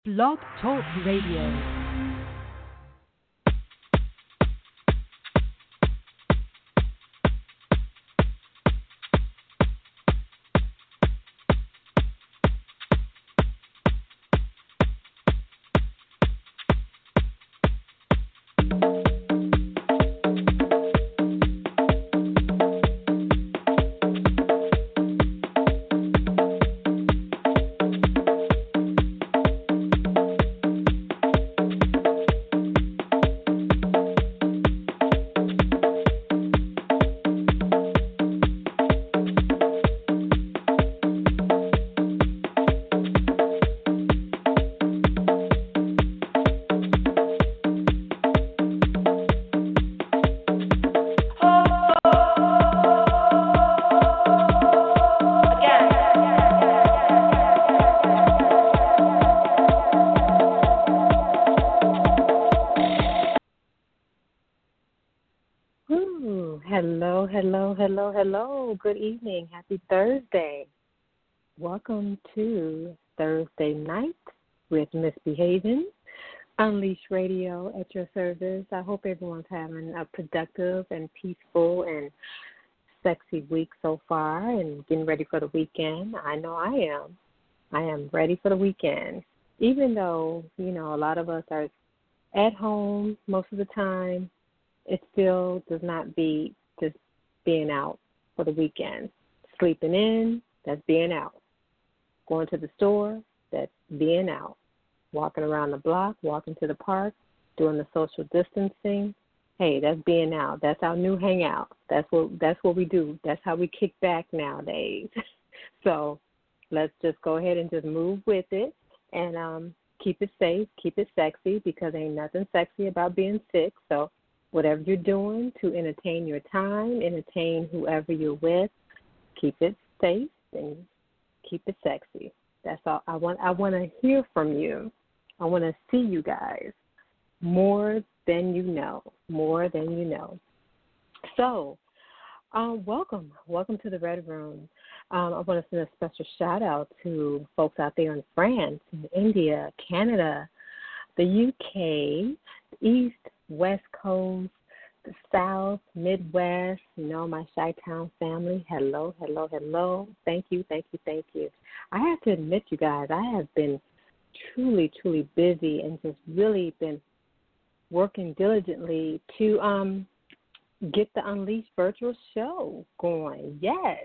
Blog Talk Radio. Hello. Good evening. Happy Thursday. Welcome to Thursday night with Misbehaving. Unleash Radio at your service. I hope everyone's having a productive and peaceful and sexy week so far and getting ready for the weekend. I know I am. I am ready for the weekend. Even though, a lot of us are at home most of the time, it still does not beat just being out for the weekend. Sleeping in, that's being out. Going to the store, that's being out. Walking around the block, walking to the park, doing the social distancing, hey, that's being out. That's our new hangout. That's what we do. That's how we kick back nowadays. So let's just go ahead and just move with it and keep it safe, keep it sexy, because ain't nothing sexy about being sick. So whatever you're doing to entertain your time, entertain whoever you're with, keep it safe and keep it sexy. That's all I want. I want to hear from you. I want to see you guys more than you know, more than you know. So, welcome to the Red Room. I want to send a special shout out to folks out there in France, in India, Canada, the UK, East, West Coast, the South, Midwest, my Chi-Town family. Hello. Thank you. I have to admit, you guys, I have been truly busy and just really been working diligently to get the Unleashed virtual show going. Yes.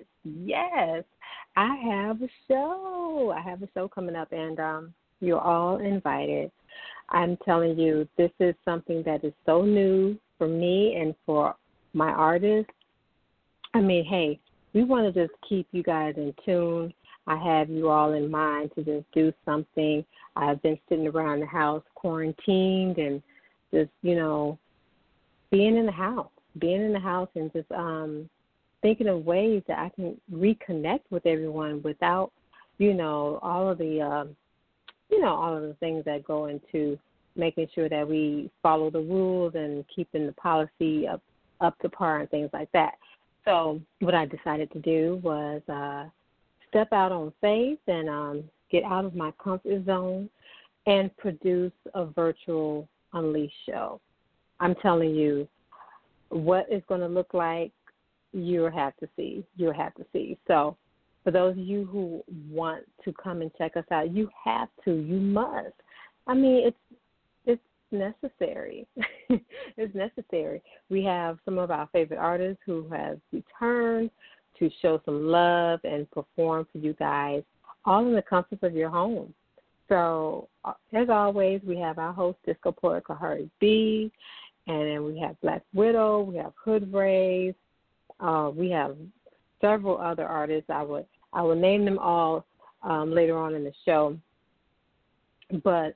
I have a show coming up, and you're all invited. I'm telling you, this is something that is so new for me and for my artists. I mean, hey, we want to just keep you guys in tune. I have you all in mind to just do something. I've been sitting around the house quarantined and just, being in the house and just thinking of ways that I can reconnect with everyone without, all of the things that go into making sure that we follow the rules and keeping the policy up to par and things like that. So what I decided to do was step out on faith and get out of my comfort zone and produce a virtual Unleashed show. I'm telling you, what it's going to look like, you'll have to see. So for those of you who want to come and check us out, you have to. You must. I mean, it's necessary. It's necessary. We have some of our favorite artists who have returned to show some love and perform for you guys, all in the comfort of your home. So, as always, we have our host, Disco Poet Kahari B, and then we have Black Widow, we have Hood Rays, we have several other artists. I will name them all later on in the show. But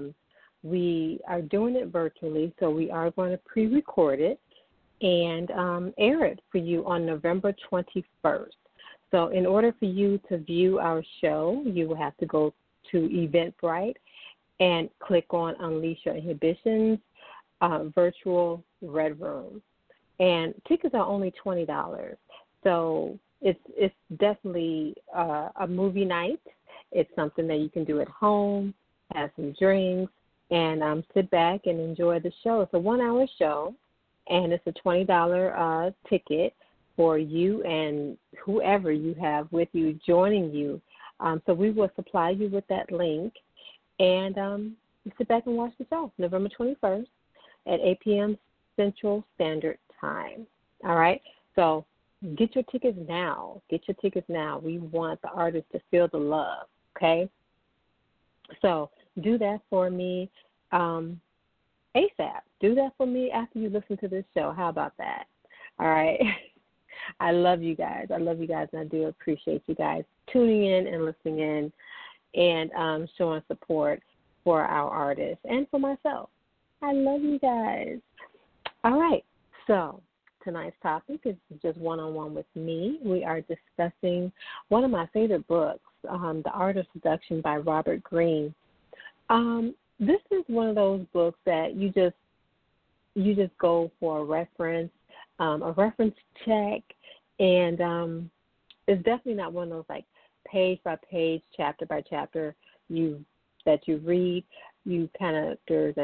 we are doing it virtually, so we are going to pre-record it and air it for you on November 21st. So in order for you to view our show, you will have to go to Eventbrite and click on Unleash Your Inhibitions Virtual Red Room. And tickets are only $20. So it's definitely a movie night. It's something that you can do at home. have some drinks, and sit back and enjoy the show. It's a 1-hour show, and it's a $20 ticket for you and whoever you have with you joining you. So we will supply you with that link, and you sit back and watch the show, November 21st at 8 p.m. Central Standard Time. All right? So get your tickets now. Get your tickets now. We want the artists to feel the love, okay? So do that for me ASAP. Do that for me after you listen to this show. How about that? All right? I love you guys. I love you guys, and I do appreciate you guys tuning in and listening in and showing support for our artists and for myself. I love you guys. All right. So tonight's topic is just one-on-one with me. We are discussing one of my favorite books, The Art of Seduction by Robert Greene. This is one of those books that you just go for a reference check, and it's definitely not one of those like page by page, chapter by chapter that you read. You kind of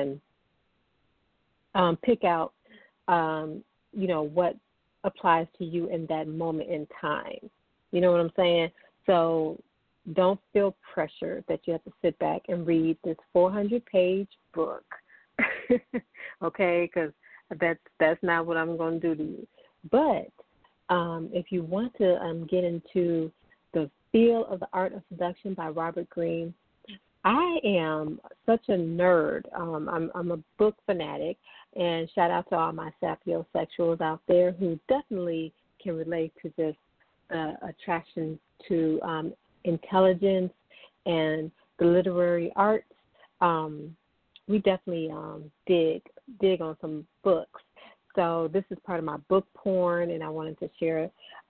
and pick out what applies to you in that moment in time. You know what I'm saying? So don't feel pressure that you have to sit back and read this 400-page book, okay? Because that's not what I'm going to do to you. But if you want to get into the feel of The Art of Seduction by Robert Greene, I am such a nerd. I'm a book fanatic, and shout out to all my sapiosexuals out there who definitely can relate to this attraction to intelligence and the literary arts. We definitely dig on some books. So this is part of my book porn, and I wanted to share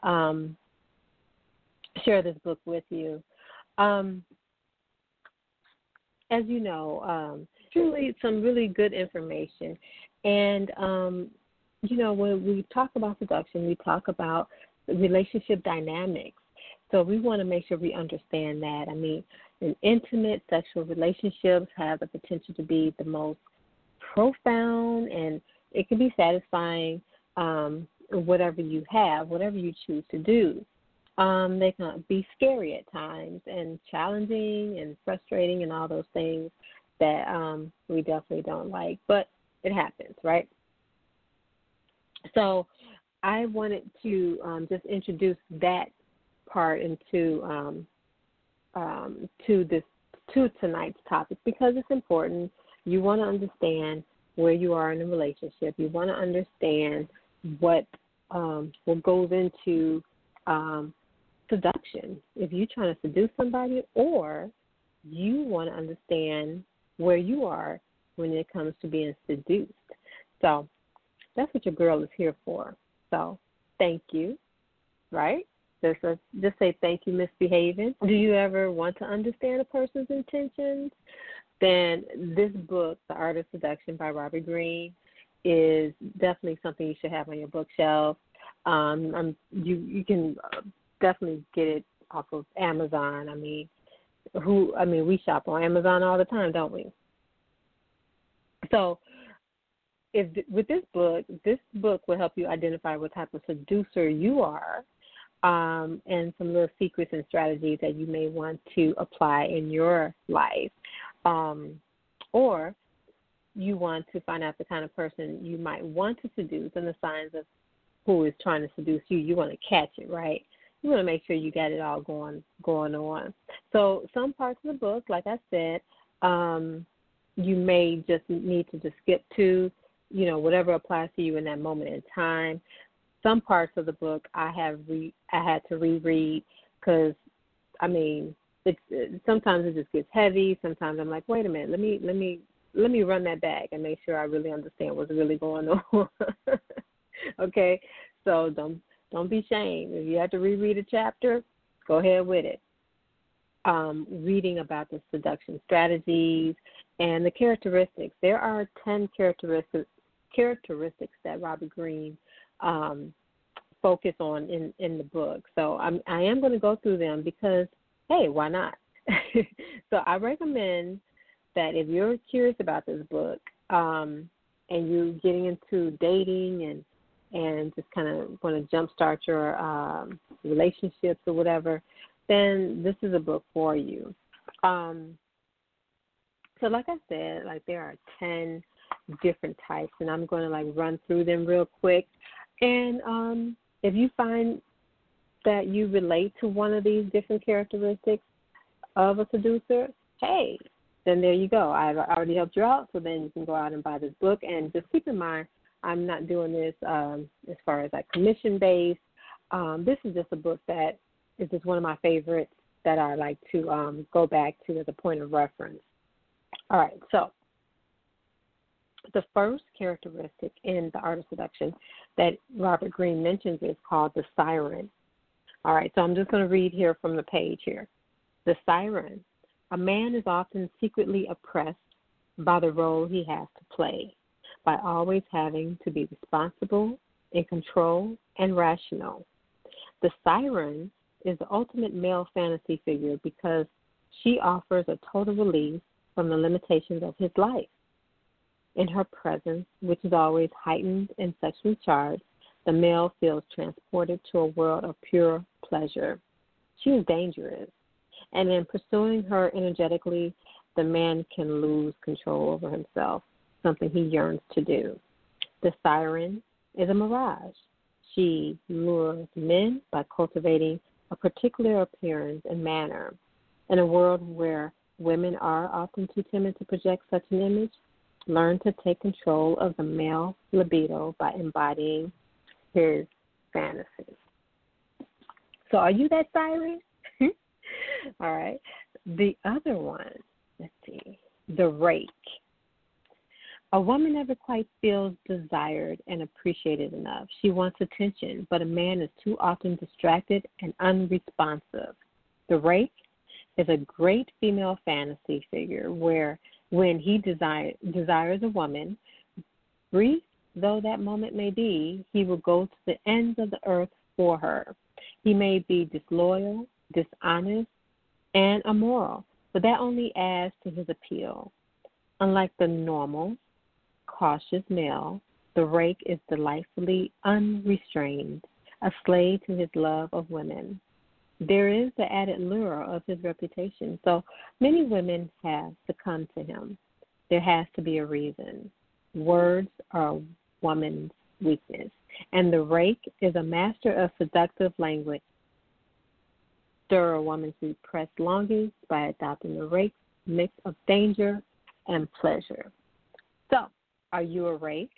this book with you. As you know, truly some really good information. And, when we talk about seduction, we talk about relationship dynamics. So we want to make sure we understand that. I mean, intimate sexual relationships have the potential to be the most profound, and it can be satisfying whatever you have, whatever you choose to do. They can be scary at times and challenging and frustrating and all those things that we definitely don't like. But it happens, right? So I wanted to just introduce that part into to tonight's topic because it's important. You want to understand where you are in a relationship. You want to understand what goes into seduction. If you're trying to seduce somebody, or you want to understand where you are when it comes to being seduced. So that's what your girl is here for. So thank you, right? Just say thank you, misbehaving. Do you ever want to understand a person's intentions? Then this book, The Art of Seduction by Robert Greene, is definitely something you should have on your bookshelf. You can definitely get it off of Amazon. We shop on Amazon all the time, don't we? So with this book will help you identify what type of seducer you are, and some little secrets and strategies that you may want to apply in your life. Or you want to find out the kind of person you might want to seduce and the signs of who is trying to seduce you. You want to catch it, right? You want to make sure you got it all going on. So some parts of the book, like I said, you may just need to just skip to, whatever applies to you in that moment in time. Some parts of the book I had to reread because, sometimes it just gets heavy. Sometimes I'm like, wait a minute, let me run that back and make sure I really understand what's really going on. Okay, so don't be ashamed. If you have to reread a chapter, go ahead with it. Reading about the seduction strategies and the characteristics. There are 10 characteristics that Robert Greene focus on in the book. So I am going to go through them because, hey, why not? So I recommend that if you're curious about this book, and you're getting into dating and just kind of want to jumpstart your relationships or whatever, then this is a book for you. So like I said, like there are 10 different types, and I'm going to like run through them real quick. And if you find that you relate to one of these different characteristics of a seducer, hey, then there you go. I've already helped you out, so then you can go out and buy this book. And just keep in mind, I'm not doing this as far as like commission-based. This is just a book that is just one of my favorites that I like to go back to as a point of reference. All right, so the first characteristic in The Art of Seduction that Robert Greene mentions is called the siren. All right, so I'm just going to read here from the page here. The siren. A man is often secretly oppressed by the role he has to play, by always having to be responsible, in control, and rational. The siren is the ultimate male fantasy figure because she offers a total release from the limitations of his life. In her presence, which is always heightened and sexually charged, the male feels transported to a world of pure pleasure. She is dangerous, and in pursuing her energetically, the man can lose control over himself, something he yearns to do. The siren is a mirage. She lures men by cultivating a particular appearance and manner. In a world where women are often too timid to project such an image, learn to take control of the male libido by embodying his fantasies. So are you that siren? All right. The other one, let's see, the rake. A woman never quite feels desired and appreciated enough. She wants attention, but a man is too often distracted and unresponsive. The rake is a great female fantasy figure where when he desires a woman, brief though that moment may be, he will go to the ends of the earth for her. He may be disloyal, dishonest, and immoral, but that only adds to his appeal. Unlike the normal, cautious male, the rake is delightfully unrestrained, a slave to his love of women. There is the added lure of his reputation, so many women have succumbed to him. There has to be a reason. Words are a woman's weakness, and the rake is a master of seductive language. Stir a woman's repressed longings by adopting the rake's mix of danger and pleasure. So, are you a rake?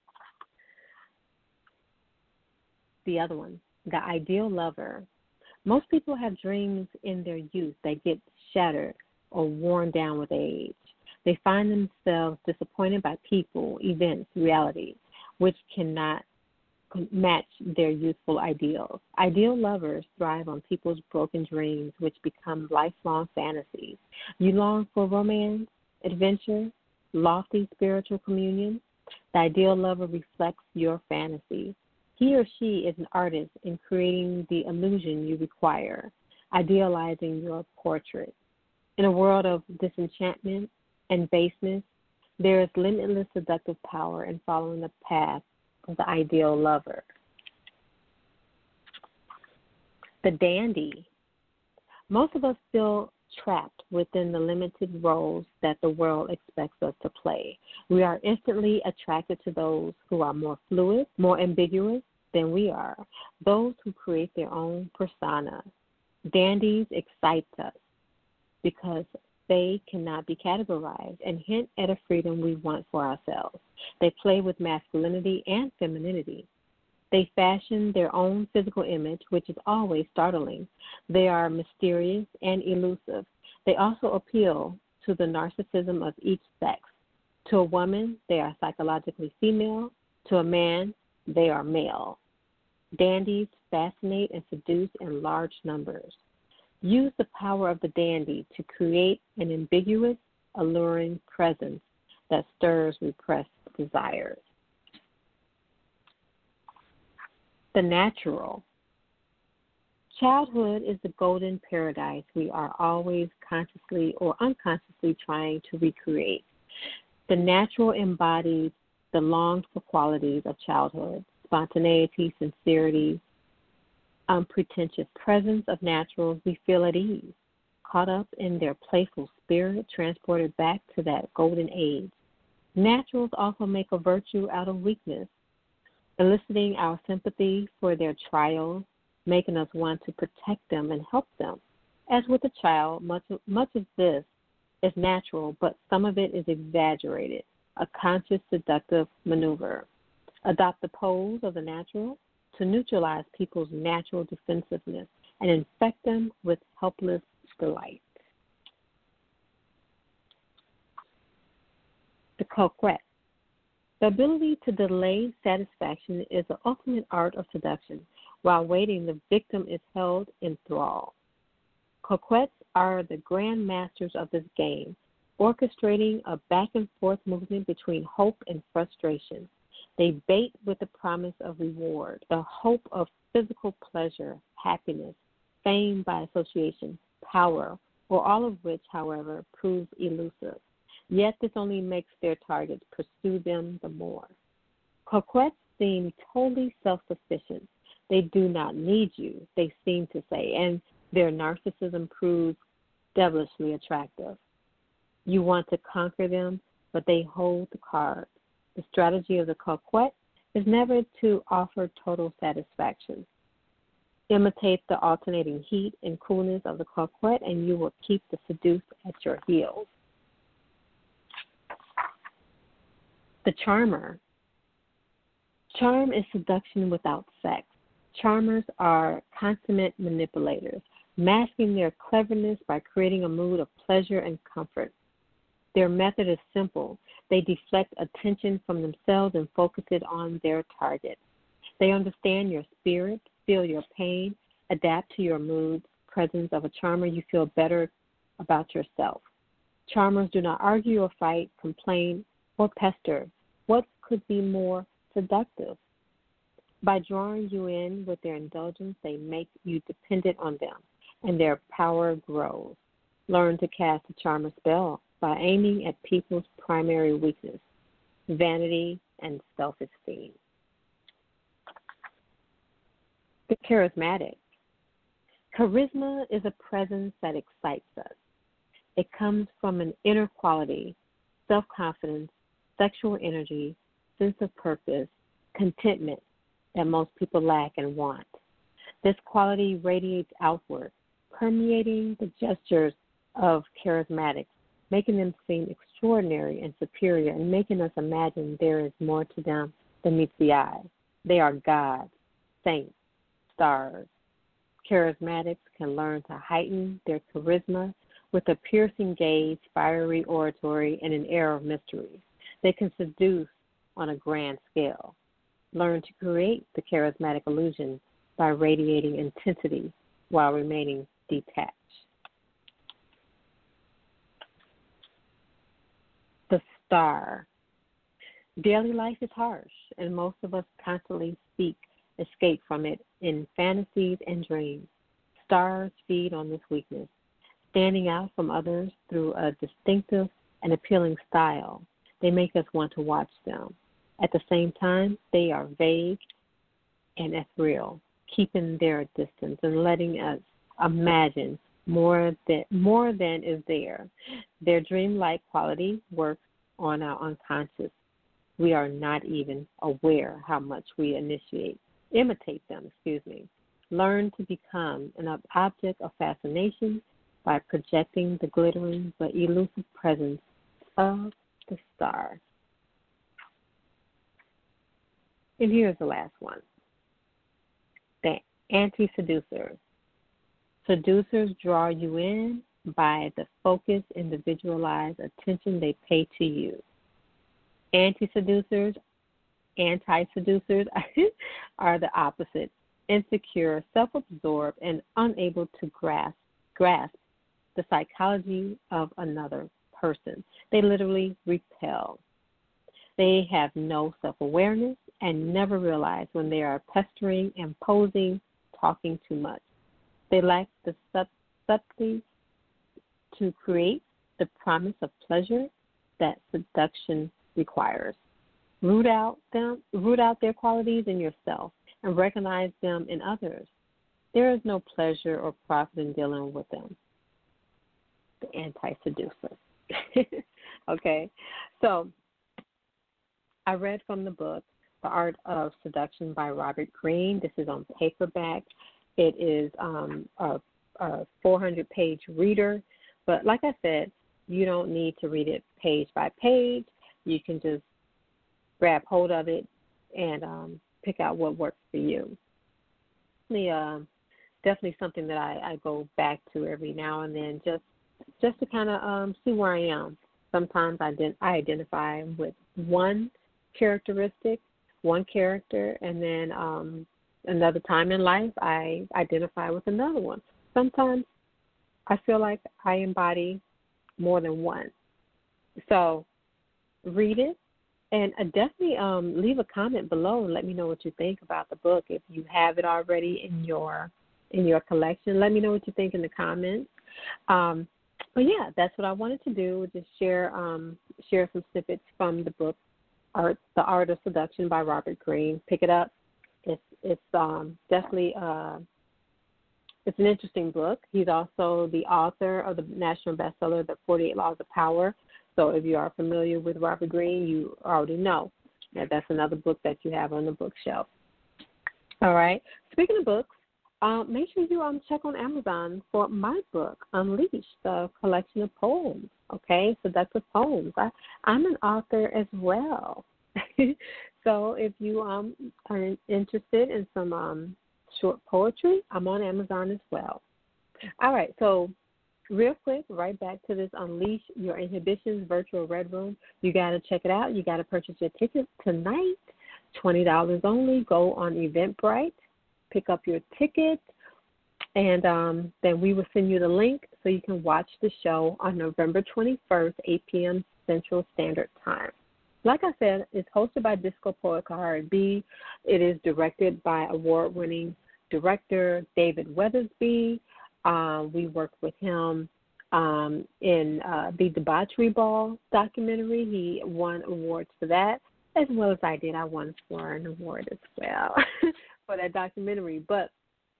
The other one, the ideal lover. Most people have dreams in their youth that get shattered or worn down with age. They find themselves disappointed by people, events, realities, which cannot match their youthful ideals. Ideal lovers thrive on people's broken dreams, which become lifelong fantasies. You long for romance, adventure, lofty spiritual communion. The ideal lover reflects your fantasy. He or she is an artist in creating the illusion you require, idealizing your portrait. In a world of disenchantment and baseness, there is limitless seductive power in following the path of the ideal lover. The dandy. Most of us feel trapped within the limited roles that the world expects us to play. We are instantly attracted to those who are more fluid, more ambiguous than we are, those who create their own persona. Dandies excite us because they cannot be categorized and hint at a freedom we want for ourselves. They play with masculinity and femininity. They fashion their own physical image, which is always startling. They are mysterious and elusive. They also appeal to the narcissism of each sex. To a woman, they are psychologically female. To a man, they are male. Dandies fascinate and seduce in large numbers. Use the power of the dandy to create an ambiguous, alluring presence that stirs repressed desires. The natural. Childhood is the golden paradise we are always consciously or unconsciously trying to recreate. The natural embodies the longed for qualities of childhood: spontaneity, sincerity, unpretentious presence of naturals. We feel at ease, caught up in their playful spirit, transported back to that golden age. Naturals also make a virtue out of weakness, eliciting our sympathy for their trials, making us want to protect them and help them. As with a child, much of this is natural, but some of it is exaggerated, a conscious seductive maneuver. Adopt the pose of the natural to neutralize people's natural defensiveness and infect them with helpless delight. The coquette. The ability to delay satisfaction is the ultimate art of seduction. While waiting, the victim is held in thrall. Coquettes are the grand masters of this game, orchestrating a back-and-forth movement between hope and frustration. They bait with the promise of reward, the hope of physical pleasure, happiness, fame by association, power, or all of which, however, proves elusive. Yet this only makes their targets pursue them the more. Coquettes seem totally self-sufficient. They do not need you, they seem to say, and their narcissism proves devilishly attractive. You want to conquer them, but they hold the cards. The strategy of the coquette is never to offer total satisfaction. Imitate the alternating heat and coolness of the coquette, and you will keep the seduced at your heels. The charmer. Charm is seduction without sex. Charmers are consummate manipulators, masking their cleverness by creating a mood of pleasure and comfort. Their method is simple. They deflect attention from themselves and focus it on their target. They understand your spirit, feel your pain, adapt to your moods. Presence of a charmer, you feel better about yourself. Charmers do not argue or fight, complain, or pester. What could be more seductive? By drawing you in with their indulgence, they make you dependent on them, and their power grows. Learn to cast a charmer spell by aiming at people's primary weakness, vanity and self-esteem. The charismatic. Charisma is a presence that excites us. It comes from an inner quality, self-confidence, sexual energy, sense of purpose, contentment that most people lack and want. This quality radiates outward, permeating the gestures of charismatics, making them seem extraordinary and superior and making us imagine there is more to them than meets the eye. They are gods, saints, stars. Charismatics can learn to heighten their charisma with a piercing gaze, fiery oratory, and an air of mystery. They can seduce on a grand scale. Learn to create the charismatic illusion by radiating intensity while remaining detached. The star. Daily life is harsh, and most of us constantly seek escape from it in fantasies and dreams. Stars feed on this weakness, standing out from others through a distinctive and appealing style. They make us want to watch them. At the same time, they are vague and ethereal, keeping their distance and letting us imagine more than is there. Their dreamlike quality works on our unconscious. We are not even aware how much we imitate them. Learn to become an object of fascination by projecting the glittering but elusive presence of the star. And here's the last one. The anti-seducers. Seducers draw you in by the focused, individualized attention they pay to you. Anti-seducers are the opposite, insecure, self-absorbed, and unable to grasp the psychology of another person. They literally repel. They have no self-awareness and never realize when they are pestering, imposing, talking too much. They lack the subtlety to create the promise of pleasure that seduction requires. Root out their qualities in yourself and recognize them in others. There is no pleasure or profit in dealing with them. The anti-seducer. Okay, so I read from the book, The Art of Seduction by Robert Greene. This is on paperback. It is a 400-page reader. But like I said, you don't need to read it page by page. You can just grab hold of it and pick out what works for you. Definitely something that I go back to every now and then just to kind of see where I am. Sometimes I identify with one characteristic, one character, and then another time in life I identify with another one. Sometimes I feel like I embody more than one. So read it, and definitely leave a comment below and let me know what you think about the book. If you have it already in your collection, let me know what you think in the comments. But yeah, that's what I wanted to do, just share some snippets from the book, The Art of Seduction by Robert Greene. Pick it up. It's definitely it's an interesting book. He's also the author of the national bestseller, The 48 Laws of Power. So if you are familiar with Robert Greene, you already know that that's another book that you have on the bookshelf. All right. Speaking of books, make sure you check on Amazon for my book, Unleashed, a collection of poems. Okay, seductive poems. I'm an author as well. So if you are interested in some short poetry, I'm on Amazon as well. All right, so real quick, right back to this Unleash Your Inhibitions virtual Red Room. You got to check it out. You got to purchase your tickets tonight, $20 only. Go on Eventbrite, pick up your tickets, and then we will send you the link so you can watch the show on November 21st, 8 p.m. Central Standard Time. Like I said, it's hosted by Disco Poet Kahari B. It is directed by award-winning director David Weathersby. We worked with him in the Debauchery Ball documentary. He won awards for that, as well as I did. I won for an award as well for that documentary. But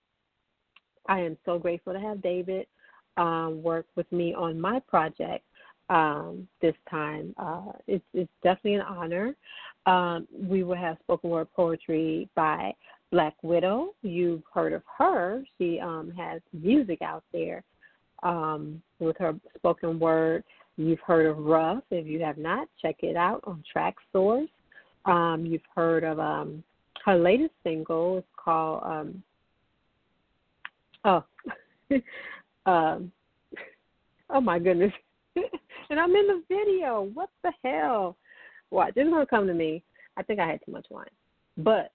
I am so grateful to have David work with me on my project this time. It's definitely an honor. We will have spoken word poetry by Black Widow. You've heard of her. She has music out there with her spoken word. You've heard of Ruff. If you have not, check it out on Track Source. You've heard of her latest single. It's called oh my goodness. And I'm in the video. What the hell? Watch. It's going to come to me. I think I had too much wine. But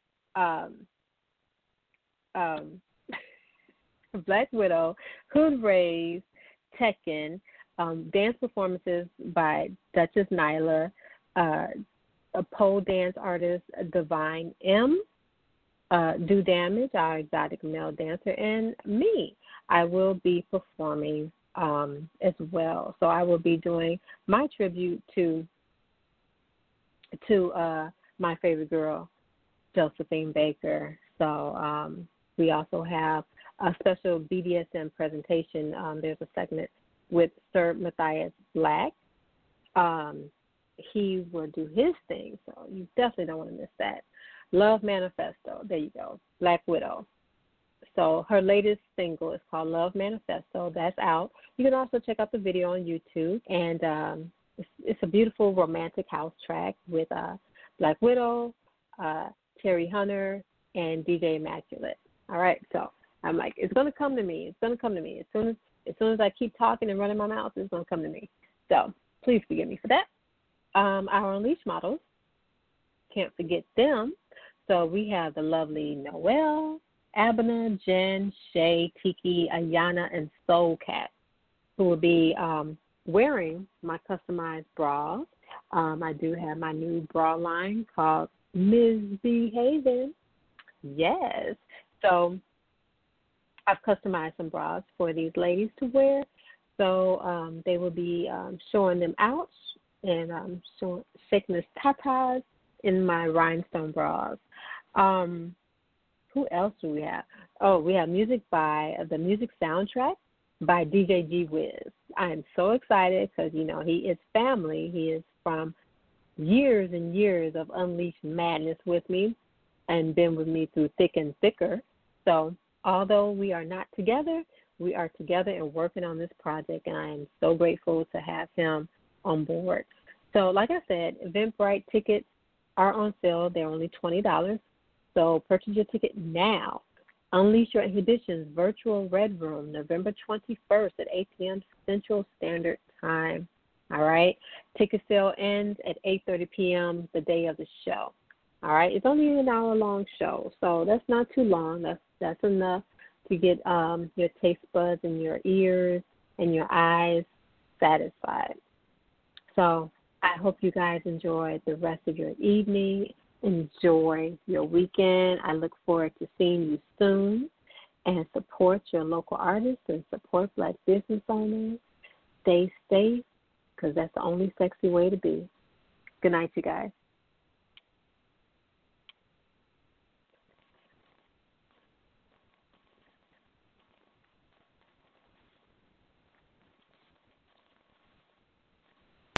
Black Widow, Hood Raised, Tekken, dance performances by Duchess Nyla, a pole dance artist, Divine M, Do Damage, our exotic male dancer, and me. I will be performing as well. So I will be doing my tribute to my favorite girl, Josephine Baker. So we also have a special BDSM presentation. There's a segment with Sir Matthias Black. He will do his thing, so you definitely don't want to miss that. Love Manifesto. There you go. Black Widow. So her latest single is called Love Manifesto. That's out. You can also check out the video on YouTube. And it's a beautiful romantic house track with Black Widow, Terry Hunter, and DJ Immaculate. All right, so I'm like, it's going to come to me. It's going to come to me. As soon as I keep talking and running my mouth, it's going to come to me. So please forgive me for that. Our Unleashed models, can't forget them. So we have the lovely Noelle, Abena, Jen, Shay, Tiki, Ayana, and Soul Cat, who will be wearing my customized bras. I do have my new bra line called Ms. Behavin'. Yes. So I've customized some bras for these ladies to wear. So they will be showing them out and shaking the tatas in my rhinestone bras. Who else do we have? Oh, we have music by the music soundtrack by DJ G Wiz. I am so excited because, he is family. He is from years and years of Unleashed Madness with me and been with me through thick and thicker. So although we are not together, we are together and working on this project, and I am so grateful to have him on board. So like I said, Eventbrite tickets are on sale. They're only $20. So purchase your ticket now. Unleash Your Inhibitions Virtual Red Room, November 21st at 8 p.m. Central Standard Time. All right? Ticket sale ends at 8:30 p.m. the day of the show. All right? It's only an hour-long show, so that's not too long. That's enough to get your taste buds and your ears and your eyes satisfied. So I hope you guys enjoy the rest of your evening. Enjoy your weekend. I look forward to seeing you soon. And support your local artists and support Black business owners. Stay safe, because that's the only sexy way to be. Good night, you guys.